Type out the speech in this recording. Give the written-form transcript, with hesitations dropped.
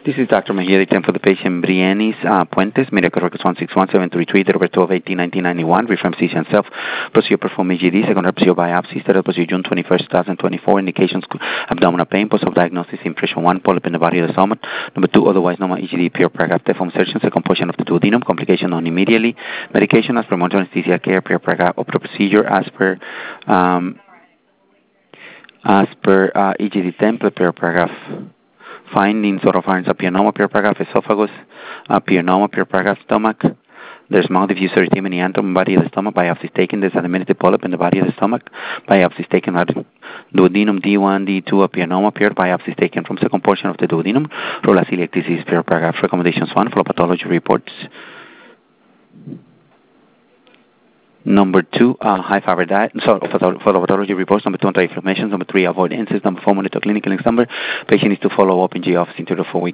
This is Dr. Mejia, the for the patient Brienis Puentes, medical records 161-733, date of birth 12/18/1991, reference C and self, procedure performed EGD, second procedure biopsy, started procedure June 21st, 2024, indications abdominal pain, post-diagnosis, impression 1, polyp in the body of the stomach, number 2, otherwise normal EGD, pure paragraph, deform insertion, second portion of the duodenum, complication known immediately, medication as per monitoring anesthesia care, pure paragraph, opera procedure as per EGD template, pure paragraph. Findings oropharynx, pianoma, pure paragraph, esophagus, pianoma, pure paragraph, stomach. There's mouth diffuse erythema in the body of the stomach. Biopsy taken. There's an diminutive polyp in the body of the stomach. Biopsy taken at duodenum D1, D2, pianoma, pure. Biopsy taken from second portion of the duodenum. Rolla celiac disease, pure paragraph. Recommendations 1, follow pathology reports. Number 2, high fiber diet. Follow pathology reports. Number 2, anti-inflammations. Number 3, avoid NSAIDs. Number 4, monitor clinical exam. Patient needs to follow up in G office in 2 to 4 weeks.